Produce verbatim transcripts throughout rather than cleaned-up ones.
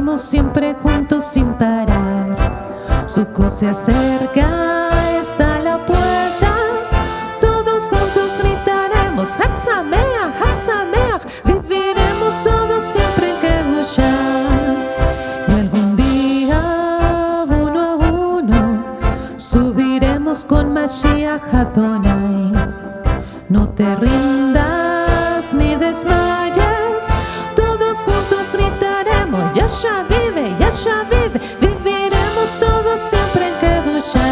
trabajemos siempre juntos sin parar. Sukkot se acerca, está a la puerta. Todos juntos gritaremos Hag Sameach, Hag Sameach. Viviremos todos siempre en Kedusha. Y algún día, uno a uno, subiremos con Mashiach Adonai. No te rindas ni desmayes, todos juntos gritaremos Yahshua vive, Yahshua vive. Viviremos todos siempre en Kedusha.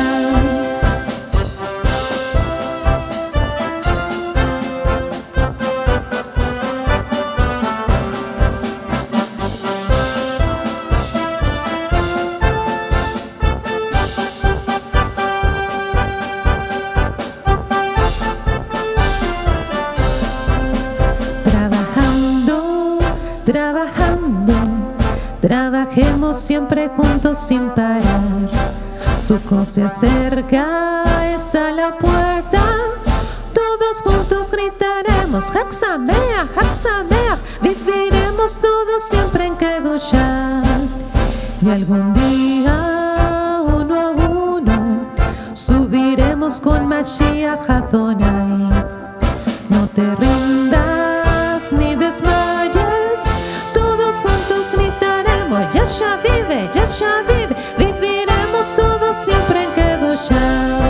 Trabajando, trabajemos siempre juntos sin parar. Sukkot se acerca, está a la puerta. Todos juntos gritaremos Hag Sameach, Hag Sameach. Viviremos todos siempre en Kedusha. Y algún día, uno a uno, subiremos con Mashiach Adonai. No te rindas ni desmayes, todos juntos gritaremos Yahshua vive, Yahshua vive. Viviremos todos siempre en Kedusha.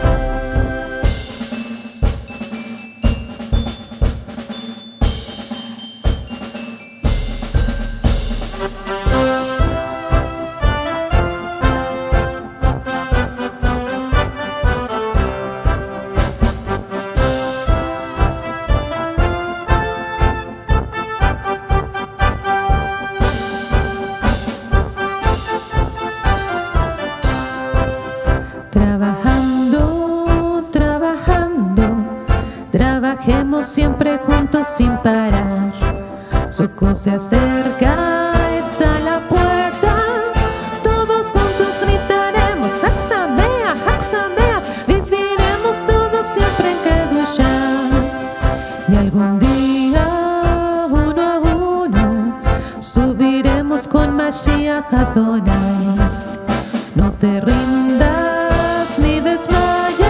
Trabajando, trabajando, trabajemos siempre juntos sin parar. Sukkot se acerca, está a la puerta. Todos juntos gritaremos Hag Sameach, Hag Sameach. Viviremos todos siempre en Kedusha. Y algún día, uno a uno, subiremos con Mashiach Adonai. No te rindas ni desmayes,